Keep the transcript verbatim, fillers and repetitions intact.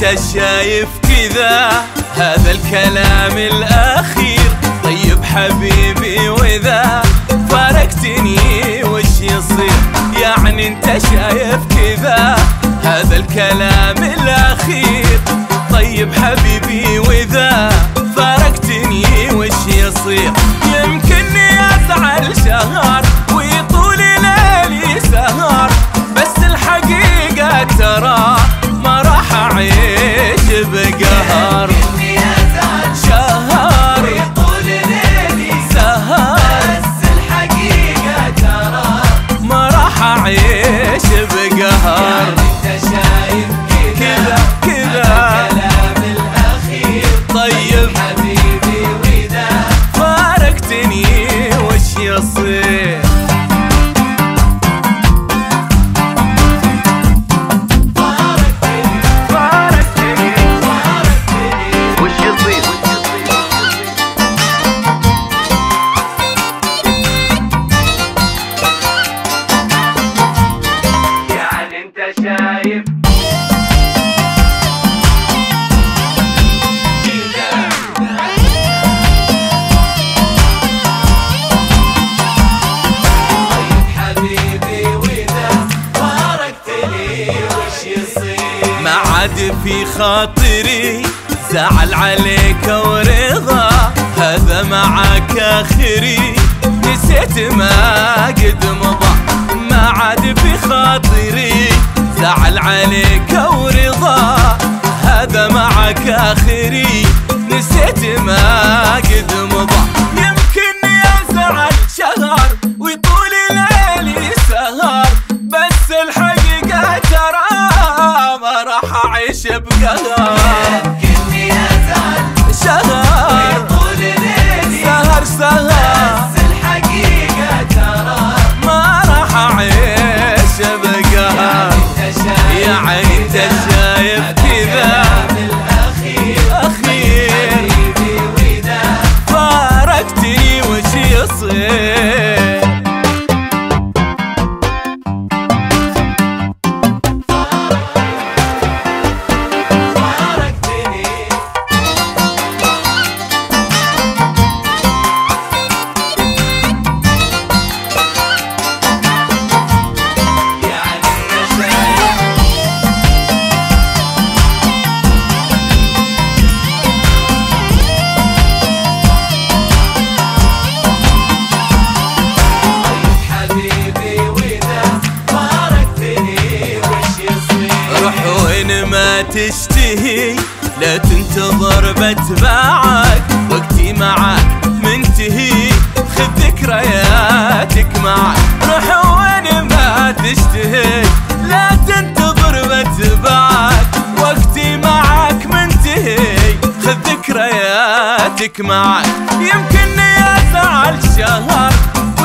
شايف كذا هذا الكلام الأخير؟ طيب حبيبي وإذا فارقتني وش يصير؟ يعني انت شايف كذا هذا الكلام الأخير؟ طيب حبيبي وإذا فارقتني وش يصير؟ يمكنني أزعل شهر ويطول ليلي سهر، بس الحقيقة ترى ما راح أعيش بقهر. يمكنني أزعل شهر ويطول ليلي سهر، بس الحقيقة ترى ما راح أعيش بقهر. يعني انت شايف كذا كذا الكلام الأخير؟ طيب حبيبي وإذا فارقتني وش يصير؟ شايف حبيبي وإذا فارقتني وش يصير؟ ما عاد في خاطري زعل عليك ورضا، هذا معاك آخري نسيت ما قد مضى. ما عاد في خاطري زعل عليك ورضا، هذا معك آخري نسيت ما قد مضى. يمكنني أزعل شهر ويطول ليلي سهر، بس الحقيقة ترى ما راح أعيش بقهر. يمكنني أزعل شهر ويطول ليلي سهر سهر، بس الحقيقة ترى ما راح أعيش بقهر. يعني انت شايف كذا الأخير أخير؟ حبيبي وإذا فارقتني وش يصير؟ ما تشتهي لا تنتظر بتبعك، وقتي معك منتهي خذ ذكرياتك معك. روح وين ما تشتهي لا تنتظر بتبعك، وقتي معك منتهي خذ ذكرياتك معك. يمكنني أزعل شهر